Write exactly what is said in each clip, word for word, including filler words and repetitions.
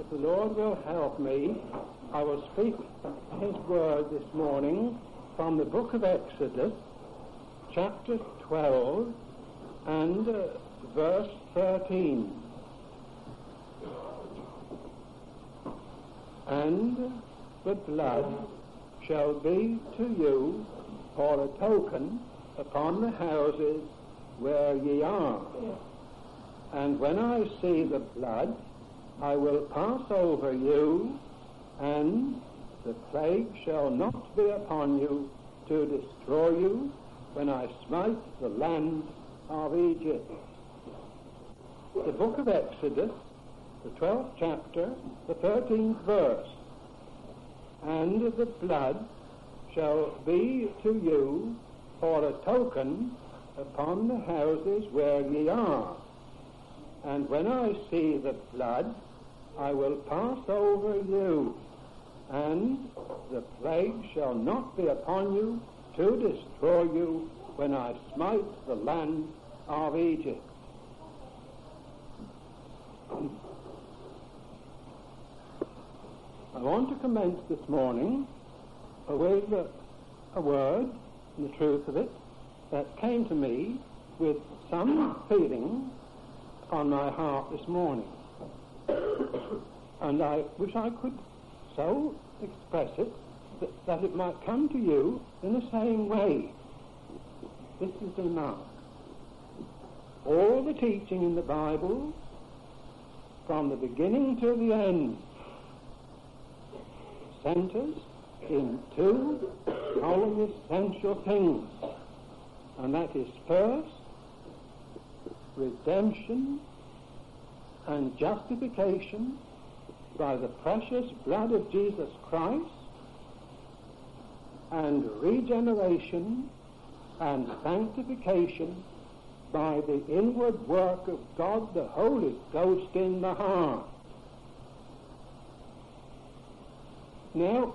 if the Lord will help me, I will speak His word this morning from the book of Exodus, chapter twelve, and uh, verse thirteen. And the blood shall be to you for a token upon the houses where ye are. And when I see the blood, I will pass over you, and the plague shall not be upon you to destroy you when I smite the land of Egypt. The book of Exodus, the twelfth chapter, the thirteenth verse. And the blood shall be to you for a token upon the houses where ye are. And when I see the blood, I will pass over you, and the plague shall not be upon you to destroy you when I smite the land of Egypt. I want to commence this morning with a word, and the truth of it, that came to me with some feeling on my heart this morning. And I wish I could so express it that, that it might come to you in the same way. This is the remark. All the teaching in the Bible, from the beginning to the end, centers in two wholly essential things. And that is first, redemption and justification by the precious blood of Jesus Christ, and regeneration and sanctification by the inward work of God the Holy Ghost in the heart. Now,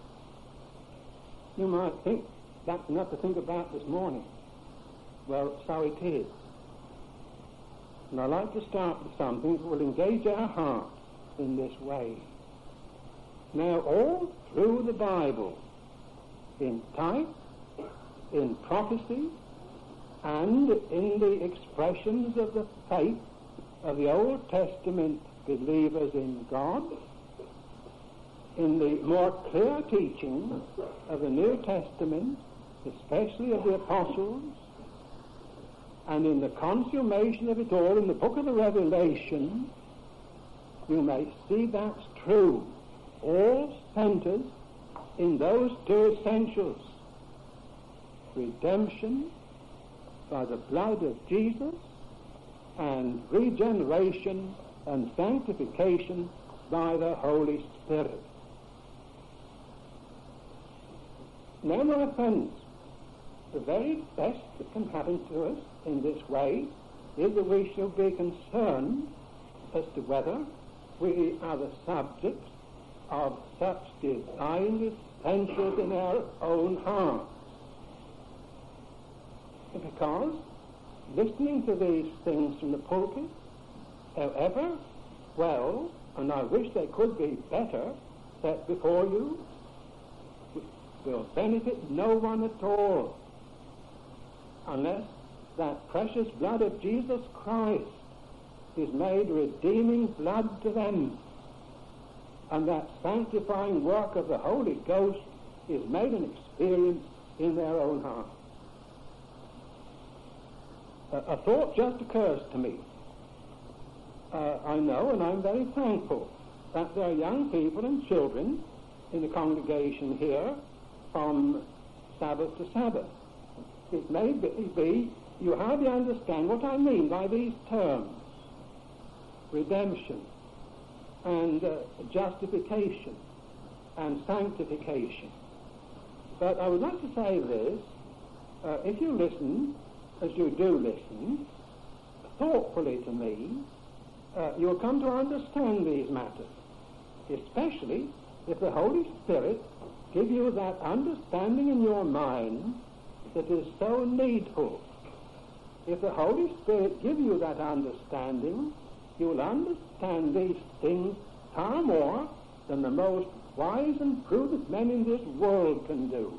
you might think that's enough to think about this morning. Well, so it is. And I'd like to start with something that will engage our heart in this way. Now, all through the Bible, in type, in prophecy, and in the expressions of the faith of the Old Testament believers in God, in the more clear teaching of the New Testament, especially of the apostles, and in the consummation of it all in the book of the Revelation, you may see that's true. All centers in those two essentials: redemption by the blood of Jesus, and regeneration and sanctification by the Holy Spirit. Now, my friends, the very best that can happen to us in this way is that we shall be concerned as to whether we are the subjects of such divine essentials in our own hearts. Because listening to these things from the pulpit, however well, and I wish they could be better, set before you, will benefit no one at all unless that precious blood of Jesus Christ is made redeeming blood to them, and that sanctifying work of the Holy Ghost is made an experience in their own heart. A, a thought just occurs to me. Uh, I know, and I'm very thankful, that there are young people and children in the congregation here from Sabbath to Sabbath. It may be you hardly understand what I mean by these terms: redemption and uh, justification and sanctification. But I would like to say this: uh, if you listen, as you do listen, thoughtfully to me, uh, you'll come to understand these matters, especially if the Holy Spirit give you that understanding in your mind that is so needful. If the Holy Spirit give you that understanding, you'll understand these things far more than the most wise and prudent men in this world can do.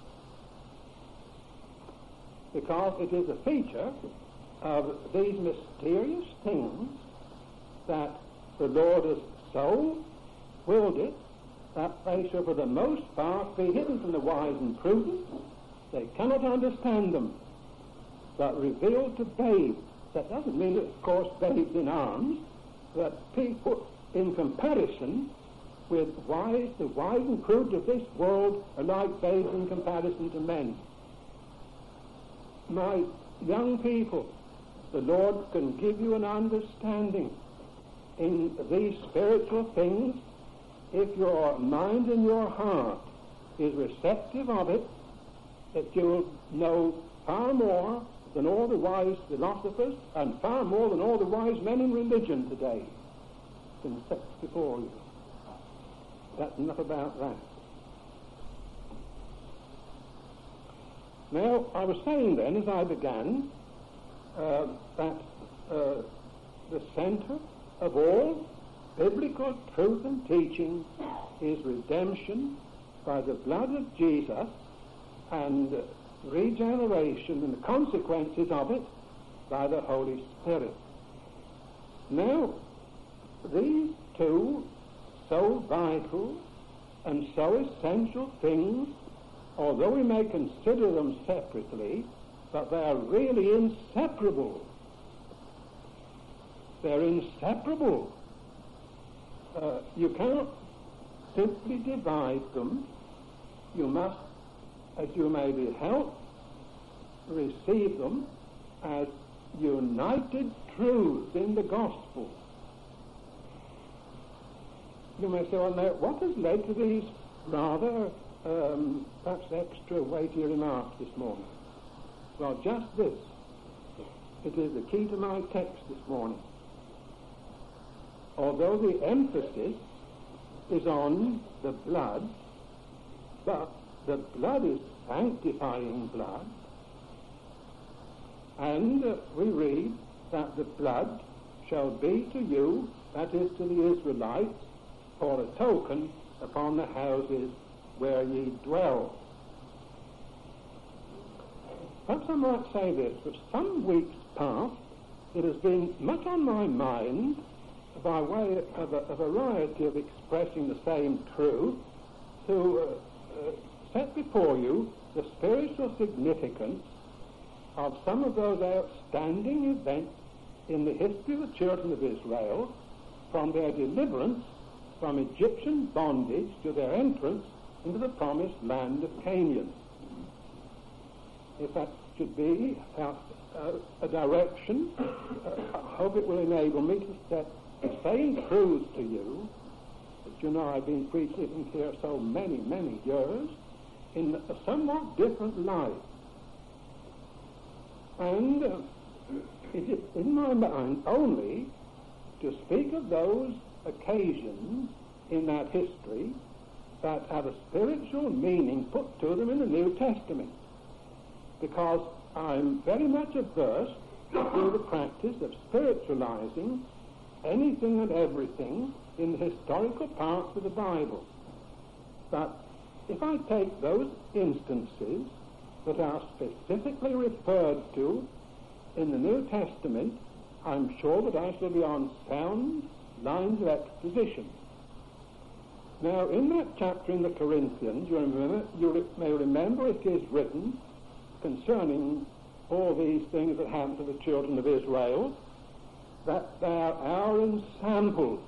Because it is a feature of these mysterious things that the Lord has so willed it that they shall for the most part be hidden from the wise and prudent. They cannot understand them, but revealed to babes. That doesn't mean, of course, babes in arms, but people in comparison with wise, the wise and prudent of this world are like babes in comparison to men. My young people, the Lord can give you an understanding in these spiritual things if your mind and your heart is receptive of it, that you will know far more than all the wise philosophers and far more than all the wise men in religion today can set before you. That's enough about that. Now, I was saying then, as I began, uh, that uh, the center of all biblical truth and teaching is redemption by the blood of Jesus and regeneration and the consequences of it by the Holy Spirit. Now, these two so vital and so essential things, although we may consider them separately, but they are really inseparable. They're inseparable. Uh, you cannot simply divide them. You must, as you may be helped, receive them as united truths in the gospel. You may say, well, now, what has led to these rather, um, perhaps extra weighty remarks this morning? Well, just this. It is the key to my text this morning. Although the emphasis is on the blood, but the blood is sanctifying blood, and uh, we read that the blood shall be to you, that is to the Israelites, for a token upon the houses where ye dwell. Perhaps I might say this, for some weeks past it has been much on my mind by way of a, a variety of expressing the same truth to uh, uh, set before you the spiritual significance of some of those outstanding events in the history of the children of Israel from their deliverance from Egyptian bondage to their entrance into the promised land of Canaan. If that should be a, a, a direction, uh, I hope it will enable me to set the same truths to you that you know I've been preaching here so many, many years in a somewhat different light. And uh, it is in my mind only to speak of those occasions in that history that have a spiritual meaning put to them in the New Testament, because I'm very much averse to the practice of spiritualizing anything and everything in the historical parts of the Bible. But if I take those instances that are specifically referred to in the New Testament, I'm sure that I shall be on sound lines of exposition. Now, in that chapter in the Corinthians, you, remember, you re- may remember it is written concerning all these things that happened to the children of Israel, that they are our ensamples,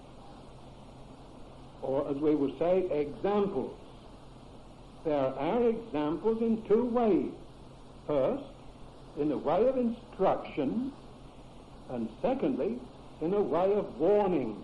or as we would say, examples. They are our examples in two ways. First, in a way of instruction, and secondly, in a way of warning.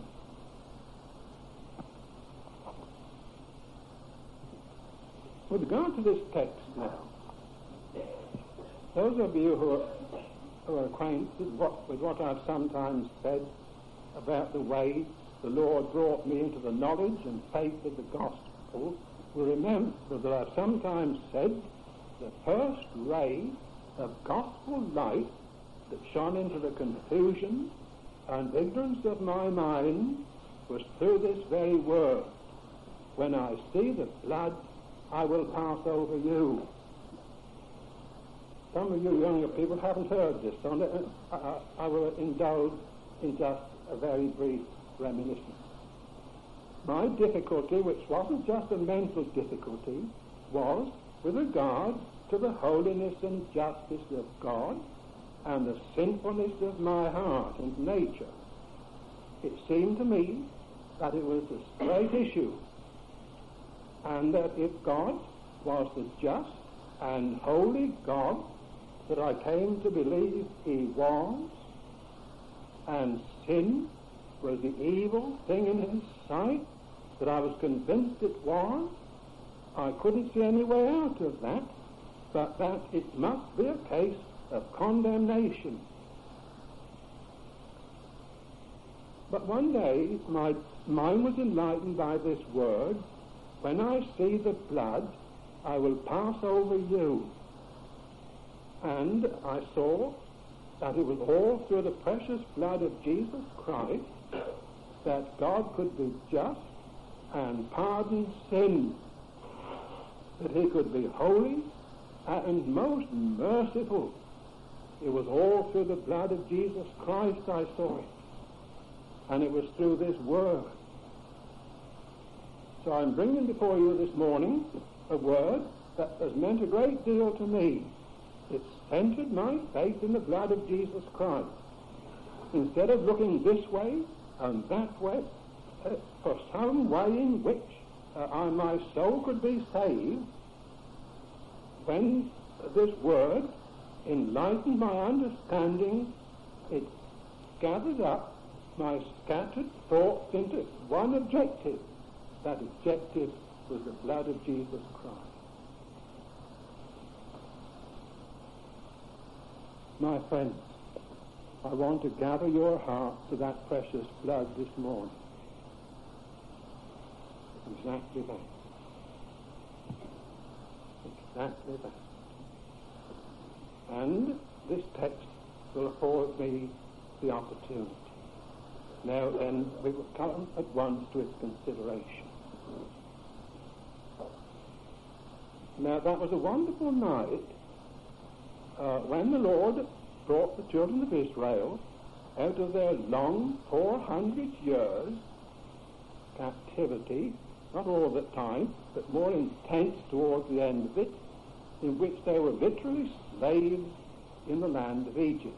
With regard to this text now, those of you who are, who are acquainted with what, with what I've sometimes said about the way the Lord brought me into the knowledge and faith of the gospel will remember that I've sometimes said the first ray of gospel light that shone into the confusion and ignorance of my mind was through this very word. When I see the blood, I will pass over you. Some of you younger people haven't heard this, so I, I, I will indulge in just a very brief reminiscence. My difficulty, which wasn't just a mental difficulty, was with regard to the holiness and justice of God and the sinfulness of my heart and nature. It seemed to me that it was a great issue, and that if God was the just and holy God that I came to believe he was, and sin was the evil thing in his sight that I was convinced it was, I couldn't see any way out of that, but that it must be a case of condemnation. But one day my mind was enlightened by this word, when I see the blood, I will pass over you. And I saw that it was all through the precious blood of Jesus Christ that God could be just and pardon sin, that he could be holy and most merciful. It was all through the blood of Jesus Christ I saw it, and it was through this word. So I'm bringing before you this morning a word that has meant a great deal to me. It centered my faith in the blood of Jesus Christ. Instead of looking this way and that way uh, for some way in which uh, I, my soul could be saved, when this word enlightened my understanding, it gathered up my scattered thoughts into one objective. That objective was the blood of Jesus Christ. My friends, I want to gather your hearts to that precious blood this morning. Exactly that. Exactly that. And this text will afford me the opportunity. Now then, we will come at once to its consideration. Now, that was a wonderful night uh, when the Lord brought the children of Israel out of their long four hundred years captivity, not all the time, but more intense towards the end of it, in which they were literally slaves in the land of Egypt.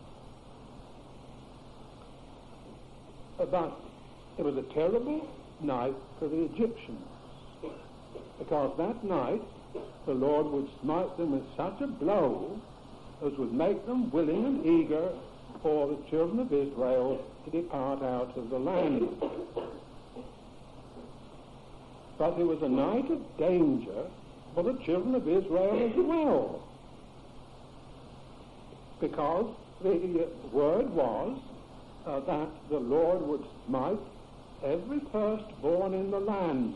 But it was a terrible night for the Egyptians, because that night the Lord would smite them with such a blow as would make them willing and eager for the children of Israel to depart out of the land. But it was a night of danger for the children of Israel as well, because the word was uh, that the Lord would smite every firstborn in the land.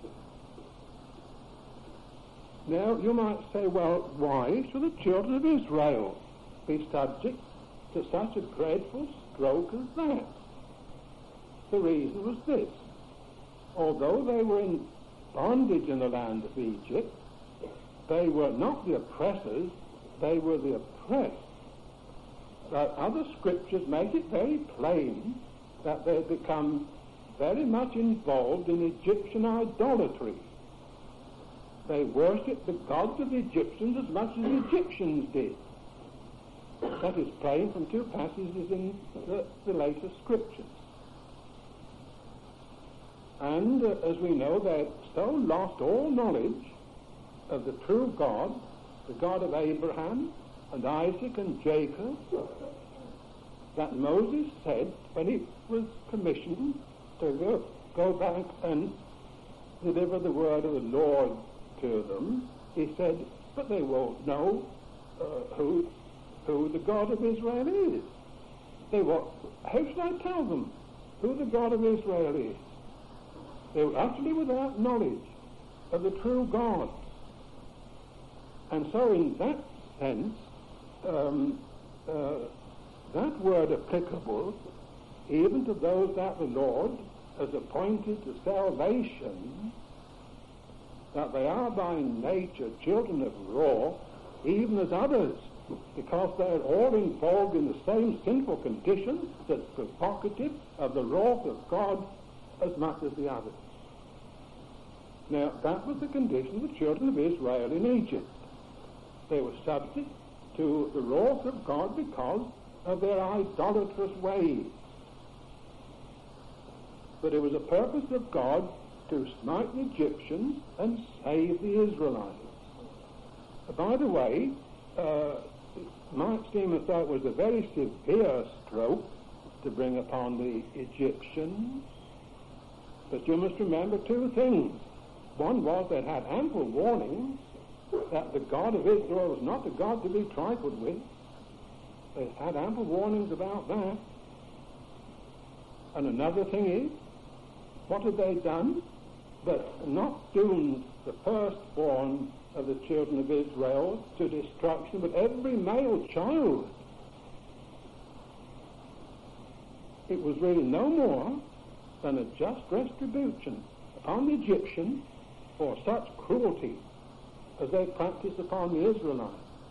Now, you might say, well, why should the children of Israel be subject to such a dreadful stroke as that? The reason was this. Although they were in bondage in the land of Egypt, they were not the oppressors, they were the oppressed. But other scriptures make it very plain that they become very much involved in Egyptian idolatry. They worshipped the gods of the Egyptians as much as the Egyptians did. That is plain from two passages in the, the later scriptures. And uh, as we know, they so lost all knowledge of the true God, the God of Abraham and Isaac and Jacob, that Moses said, when he was commissioned to go, go back and deliver the word of the Lord to them, he said, but they won't know uh, who who the God of Israel is. They won't, how should I tell them who the God of Israel is? They were utterly without knowledge of the true God. And so in that sense, um, uh, that word applicable even to those that the Lord as appointed to salvation, that they are by nature children of wrath, even as others, because they're all involved in the same sinful condition that's provocative of the wrath of God as much as the others. Now, that was the condition of the children of Israel in Egypt. They were subject to the wrath of God because of their idolatrous ways. But it was a purpose of God to smite the Egyptians and save the Israelites. By the way, uh, it might seem as though it was a very severe stroke to bring upon the Egyptians, but you must remember two things. One was they had ample warnings that the God of Israel was not a God to be trifled with. They had ample warnings about that. And another thing is, what had they done but not doomed the firstborn of the children of Israel to destruction, but every male child? It was really no more than a just retribution upon the Egyptians for such cruelty as they practiced upon the Israelites.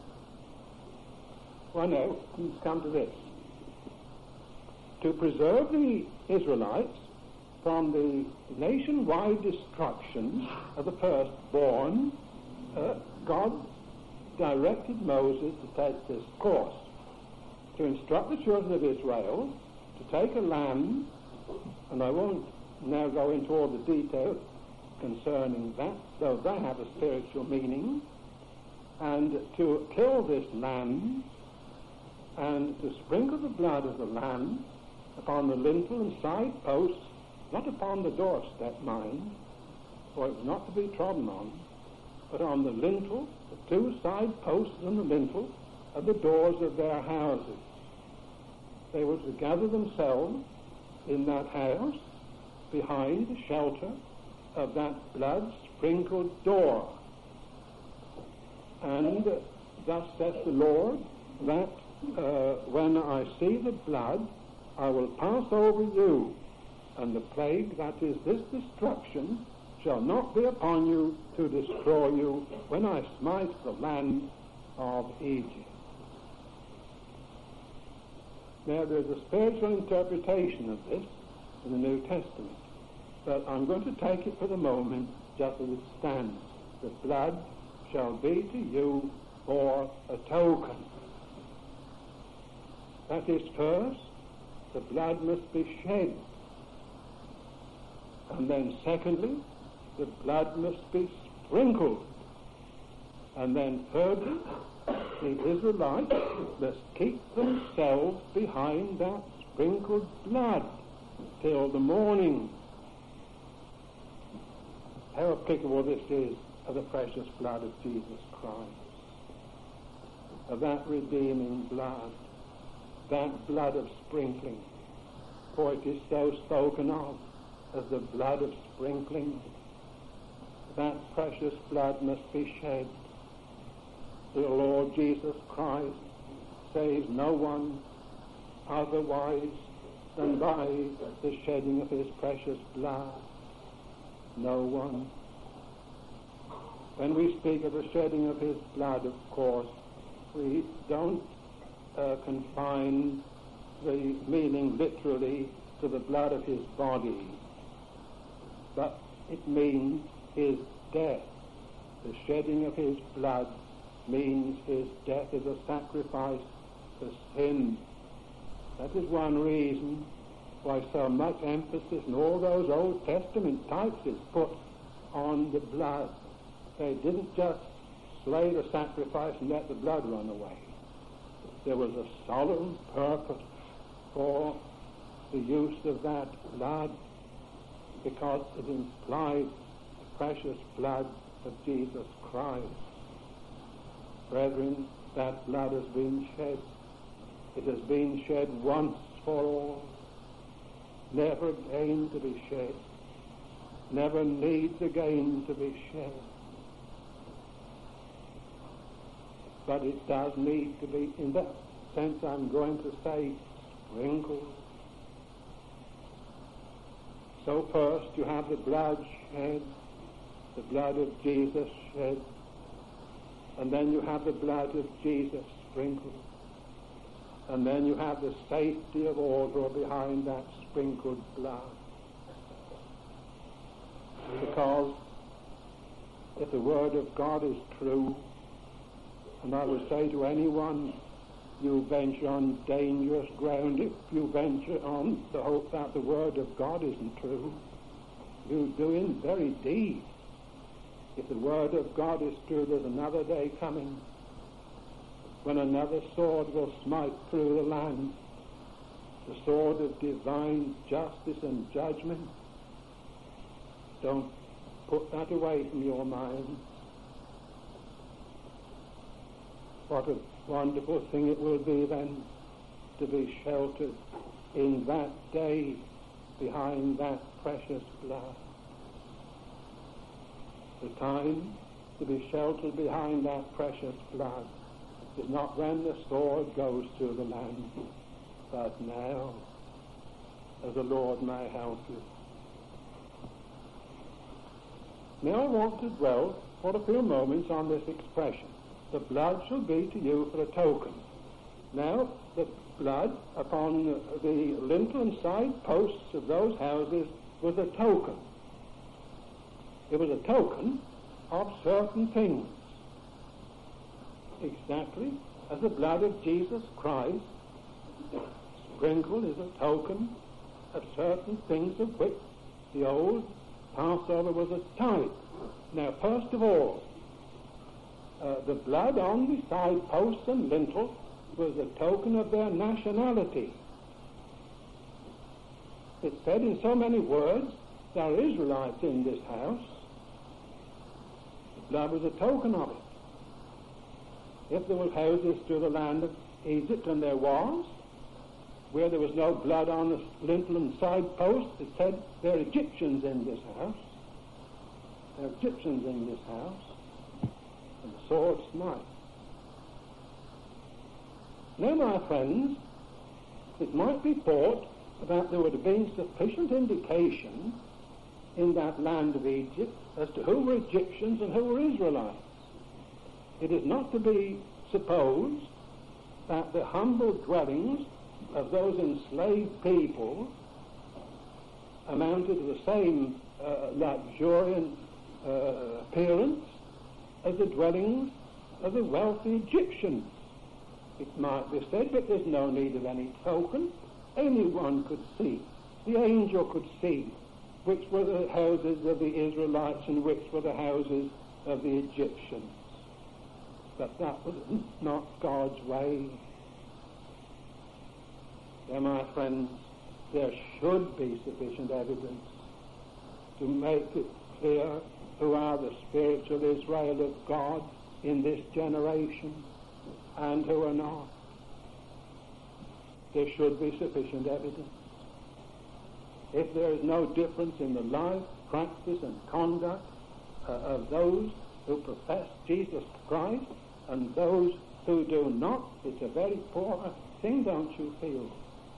Well, no, let's come to this. To preserve the Israelites from the nationwide destruction of the firstborn, uh, God directed Moses to take this course, to instruct the children of Israel to take a lamb, and I won't now go into all the details concerning that, though they have a spiritual meaning, and to kill this lamb and to sprinkle the blood of the lamb upon the lintel and side posts, not upon the doorstep, mind, for it was not to be trodden on, but on the lintel, the two side posts and the lintel of the doors of their houses. They were to gather themselves in that house behind the shelter of that blood-sprinkled door. And uh, thus says the Lord, that uh, when I see the blood, I will pass over you, and the plague, that is this destruction, shall not be upon you to destroy you when I smite the land of Egypt. Now, there's a spiritual interpretation of this in the New Testament, but I'm going to take it for the moment just as it stands. The blood shall be to you for a token. That is, first, the blood must be shed. And then secondly, the blood must be sprinkled. And then thirdly, the Israelites must keep themselves behind that sprinkled blood till the morning. How applicable this is of the precious blood of Jesus Christ, of that redeeming blood, that blood of sprinkling, for it is so spoken of as the blood of sprinkling. That precious blood must be shed. The Lord Jesus Christ saves no one otherwise than by the shedding of his precious blood. No one. When we speak of the shedding of his blood, of course, we don't uh, confine the meaning literally to the blood of his body, but it means his death. The shedding of his blood means his death as a sacrifice for sin. That is one reason why so much emphasis in all those Old Testament types is put on the blood. They didn't just slay the sacrifice and let the blood run away. There was a solemn purpose for the use of that blood, because it implied the precious blood of Jesus Christ. Brethren, that blood has been shed. It has been shed once for all, never again to be shed, never needs again to be shed. But it does need to be, in that sense I'm going to say, sprinkled. So first you have the blood shed, the blood of Jesus shed, and then you have the blood of Jesus sprinkled, and then you have the safety of order behind that sprinkled blood. Because if the Word of God is true, and I would say to anyone, you venture on dangerous ground if you venture on the hope that the Word of God isn't true. You do in very deed. If the Word of God is true, there's another day coming when another sword will smite through the land, the sword of divine justice and judgment. Don't put that away from your mind. What a wonderful thing it will be then to be sheltered in that day behind that precious blood. The time to be sheltered behind that precious blood is not when the sword goes through the land, but now, as the Lord may help you. Now I want to dwell for a few moments on this expression. The blood shall be to you for a token. Now, the blood upon the lintel and side posts of those houses was a token. It was a token of certain things. Exactly as the blood of Jesus Christ sprinkled is a token of certain things of which the old Passover was a type. Now, first of all, uh, the blood on the side posts and lintels was a token of their nationality. It said in so many words, there are Israelites in this house. The blood was a token of it. If there were houses through the land of Egypt, and there was, where there was no blood on the lintel and side posts, it said there are Egyptians in this house. There are Egyptians in this house. And the sword smite. Now, my friends, it might be thought that there would have been sufficient indication in that land of Egypt as to who were Egyptians and who were Israelites. It is not to be supposed that the humble dwellings of those enslaved people amounted to the same uh, luxuriant uh, appearance as the dwellings of the wealthy Egyptians. It might be said, but there's no need of any token. Anyone could see, the angel could see, which were the houses of the Israelites and which were the houses of the Egyptians. But that was not God's way. Dear my friends, there should be sufficient evidence to make it clear who are the spiritual Israel of God in this generation and who are not. There should be sufficient evidence. If there is no difference in the life, practice, and conduct uh, of those who profess Jesus Christ and those who do not, it's a very poor thing, don't you feel?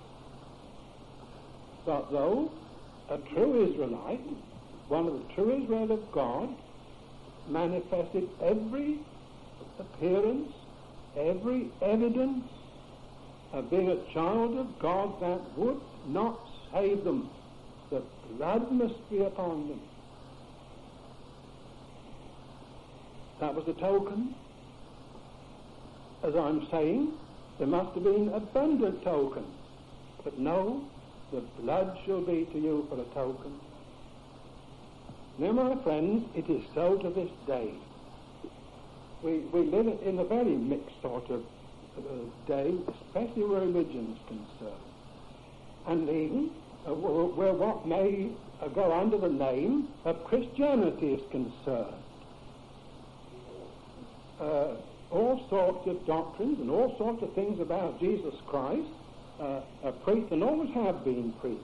But though a true Israelite, one of the true Israel of God, manifested every appearance, every evidence of being a child of God that would not save them, the blood must be upon them. That was the token. As I'm saying, there must have been abundant tokens. But no, the blood shall be to you for a token. Now, my friends, it is so to this day. We, we live in a very mixed sort of uh, day, especially where religion is concerned. And even uh, where what may uh, go under the name of Christianity is concerned. Uh, all sorts of doctrines and all sorts of things about Jesus Christ uh, are preached and always have been preached.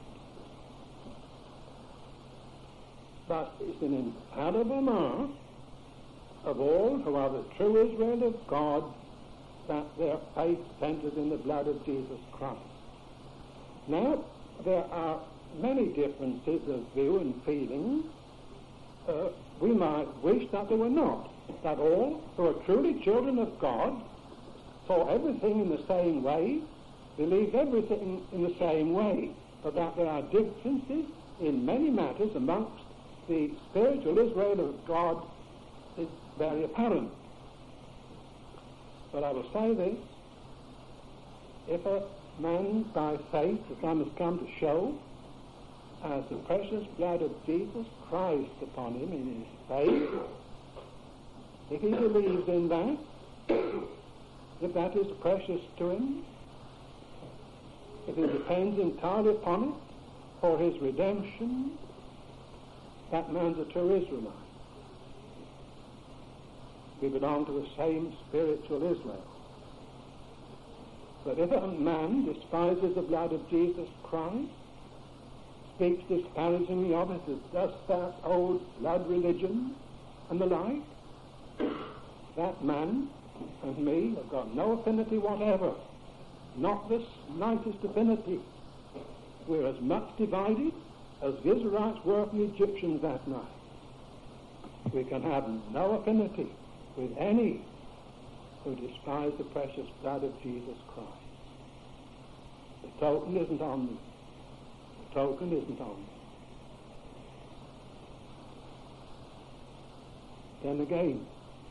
But it's an infallible mark of all who are the true Israel of God that their faith centers in the blood of Jesus Christ. Now, there are many differences of view and feeling, uh, we might wish that there were not, that all who are truly children of God saw everything in the same way, believed everything in the same way, but that there are differences in many matters amongst the spiritual Israel of God is very apparent. But I will say this: if a man by faith, as I must come to show, has the precious blood of Jesus Christ upon him in his faith, if he believes in that, if that is precious to him, if he depends entirely upon it for his redemption, that man's a true Israelite. We belong to the same spiritual Israel. But if a man despises the blood of Jesus Christ, speaks disparagingly of it as just that old blood religion and the like, that man and me have got no affinity whatever, not the slightest affinity. We're as much divided as the Israelites were from the Egyptians that night. We can have no affinity with any who despise the precious blood of Jesus Christ. The token isn't on them. The token isn't on them. Then again,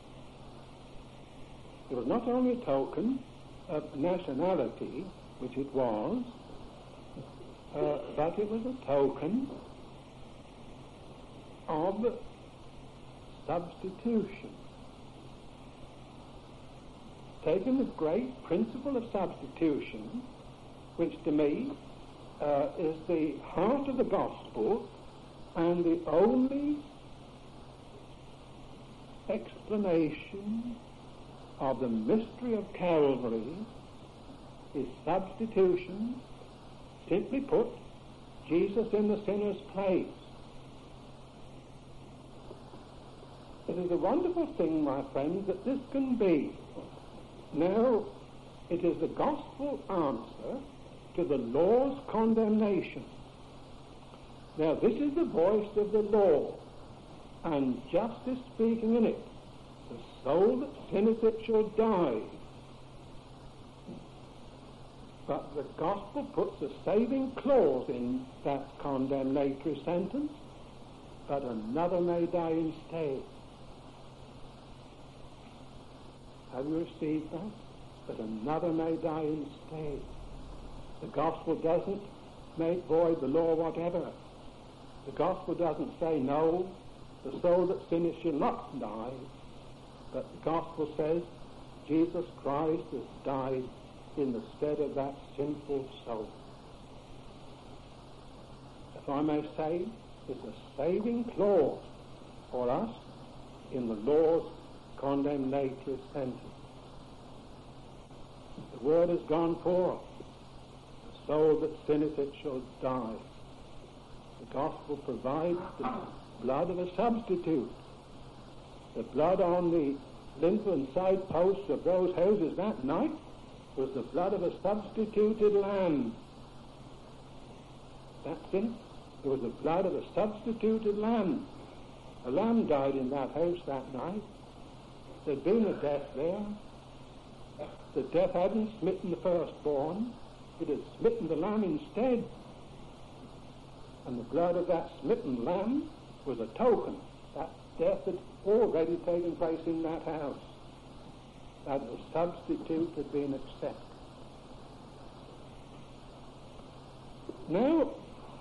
it was not only a token of nationality, which it was, uh, but it was a token of substitution. Taking the great principle of substitution, which to me uh, is the heart of the gospel and the only explanation of the mystery of Calvary, is substitution. Simply put, Jesus in the sinner's place. It is a wonderful thing, my friends, that this can be. Now, it is the gospel answer to the law's condemnation. Now, this is the voice of the law, and justice speaking in it. The soul that sinneth it shall die. But the gospel puts a saving clause in that condemnatory sentence, but another may die instead. Have you received that? But another may die instead. The gospel doesn't make void the law whatever. The gospel doesn't say, no, the soul that sinneth shall not die. But the gospel says, Jesus Christ has died in the stead of that sinful soul. If I may say, it's a saving clause for us in the law's condemnatory sentence. The word has gone forth. The soul that sinneth it shall die. The gospel provides the blood of a substitute. The blood on the lintel and side posts of those houses that night was the blood of a substituted lamb. That's it. It was the blood of a substituted lamb. A lamb died in that house that night. There'd been a death there. The death hadn't smitten the firstborn. It had smitten the lamb instead. And the blood of that smitten lamb was a token that death had already taken place in that house, that the substitute had been accepted. Now,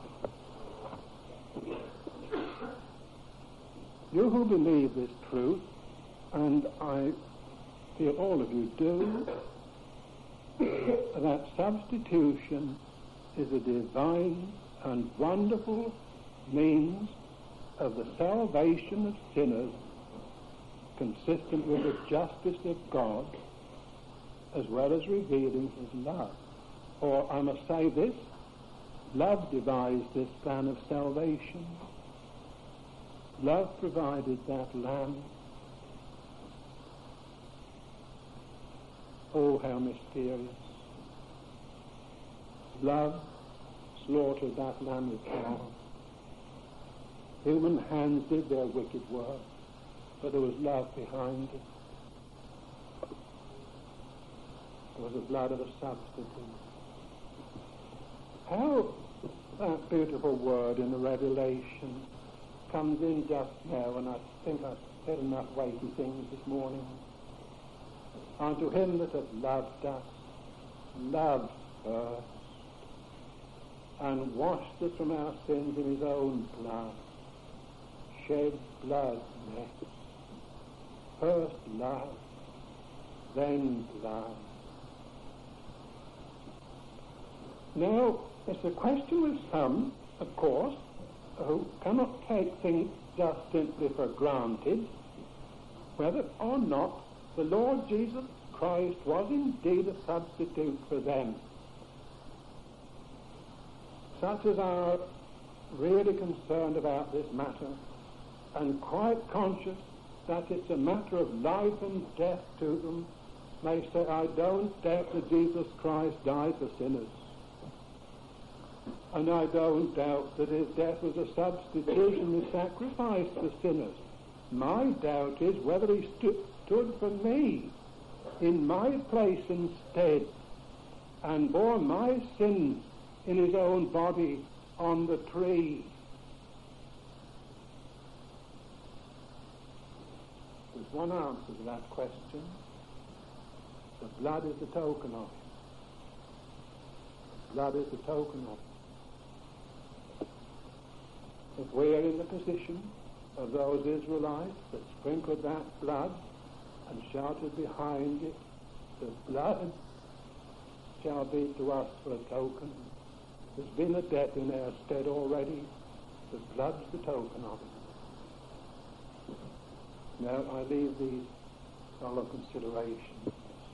you who believe this truth, and I feel all of you do, that substitution is a divine and wonderful means of the salvation of sinners, consistent with the justice of God, as well as revealing his love. Or I must say this, love devised this plan of salvation. Love provided that lamb. Oh, how mysterious. Love slaughtered that lamb with cow. Human hands did their wicked work, but there was love behind it. There was the blood of a substitute. How that beautiful word in the Revelation comes in just now, and I think I've said enough weighty things this morning. Unto him that hath loved us, loved first, and washed us from our sins in his own blood, shed blood next. First love, then blood. Now, it's a question with some, of course, who cannot take things just simply for granted, whether or not the Lord Jesus Christ was indeed a substitute for them. Such as are really concerned about this matter and quite conscious that it's a matter of life and death to them, may say, I don't doubt that Jesus Christ died for sinners. And I don't doubt that his death was a substitutionary sacrifice for sinners. My doubt is whether he stu- stood for me in my place instead and bore my sins in his own body on the tree. There's one answer to that question. The blood is the token of it. The blood is the token of it. If we're in the position of those Israelites that sprinkled that blood and shouted behind it, the blood shall be to us for a token. There's been a death in their stead already. The blood's the token of it. Now I leave these fellow considerations.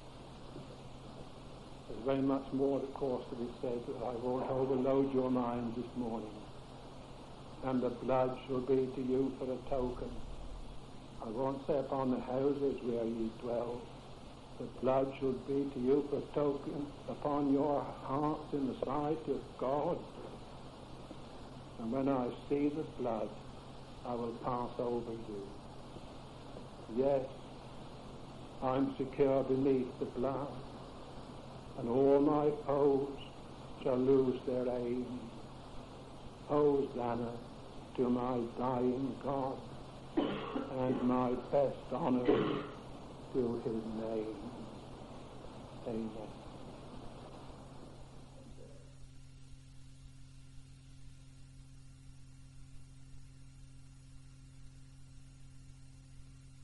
There's very much more, of course, to be said, but I won't overload your minds this morning. And the blood shall be to you for a token. I won't say upon the houses where ye dwell. The blood shall be to you for a token upon your hearts in the sight of God. And when I see the blood, I will pass over you. Yes, I'm secure beneath the blood, and all my foes shall lose their aim. Hosanna to my dying God, and my best honor to his name. Amen.